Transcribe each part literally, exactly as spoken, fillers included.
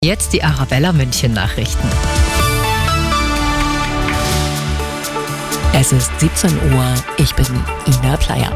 Jetzt die Arabella München Nachrichten. Es ist siebzehn Uhr, ich bin Ina Pleyer.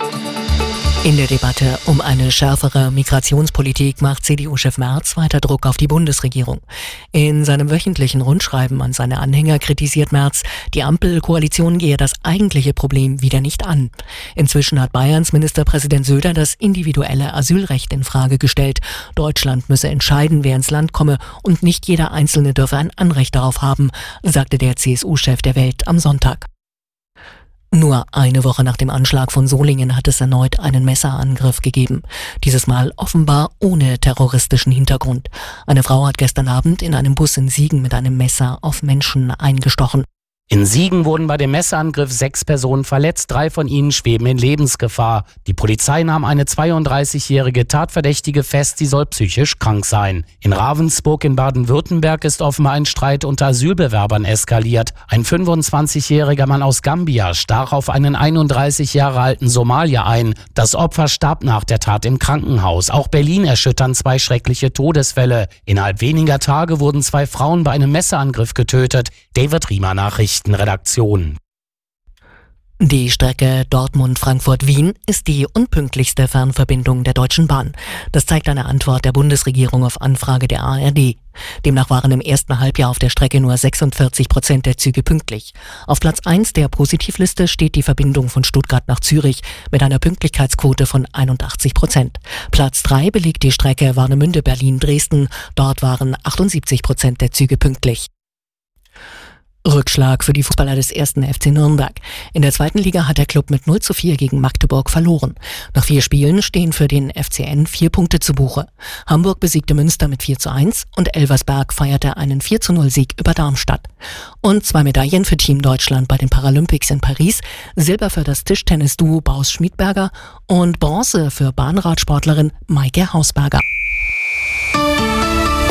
In der Debatte um eine schärfere Migrationspolitik macht C D U-Chef Merz weiter Druck auf die Bundesregierung. In seinem wöchentlichen Rundschreiben an seine Anhänger kritisiert Merz, die Ampelkoalition gehe das eigentliche Problem wieder nicht an. Inzwischen hat Bayerns Ministerpräsident Söder das individuelle Asylrecht in Frage gestellt. Deutschland müsse entscheiden, wer ins Land komme, und nicht jeder Einzelne dürfe ein Anrecht darauf haben, sagte der C S U-Chef der Welt am Sonntag. Nur eine Woche nach dem Anschlag von Solingen hat es erneut einen Messerangriff gegeben. Dieses Mal offenbar ohne terroristischen Hintergrund. Eine Frau hat gestern Abend in einem Bus in Siegen mit einem Messer auf Menschen eingestochen. In Siegen wurden bei dem Messerangriff sechs Personen verletzt, drei von ihnen schweben in Lebensgefahr. Die Polizei nahm eine zweiunddreißigjährige Tatverdächtige fest, sie soll psychisch krank sein. In Ravensburg in Baden-Württemberg ist offenbar ein Streit unter Asylbewerbern eskaliert. Ein fünfundzwanzigjähriger Mann aus Gambia stach auf einen einunddreißig Jahre alten Somalier ein. Das Opfer starb nach der Tat im Krankenhaus. Auch Berlin erschüttern zwei schreckliche Todesfälle. Innerhalb weniger Tage wurden zwei Frauen bei einem Messerangriff getötet. David Riemer, Nachrichten. Redaktion. Die Strecke Dortmund-Frankfurt-Wien ist die unpünktlichste Fernverbindung der Deutschen Bahn. Das zeigt eine Antwort der Bundesregierung auf Anfrage der A R D. Demnach waren im ersten Halbjahr auf der Strecke nur sechsundvierzig Prozent der Züge pünktlich. Auf Platz eins der Positivliste steht die Verbindung von Stuttgart nach Zürich mit einer Pünktlichkeitsquote von einundachtzig Prozent. Platz drei belegt die Strecke Warnemünde-Berlin-Dresden. Dort waren achtundsiebzig Prozent der Züge pünktlich. Rückschlag für die Fußballer des ersten F C Nürnberg. In der zweiten Liga hat der Club mit null zu vier gegen Magdeburg verloren. Nach vier Spielen stehen für den F C N vier Punkte zu Buche. Hamburg besiegte Münster mit vier zu eins und Elversberg feierte einen vier zu null Sieg über Darmstadt. Und zwei Medaillen für Team Deutschland bei den Paralympics in Paris. Silber für das Tischtennis-Duo Baus-Schmiedberger und Bronze für Bahnradsportlerin Maike Hausberger.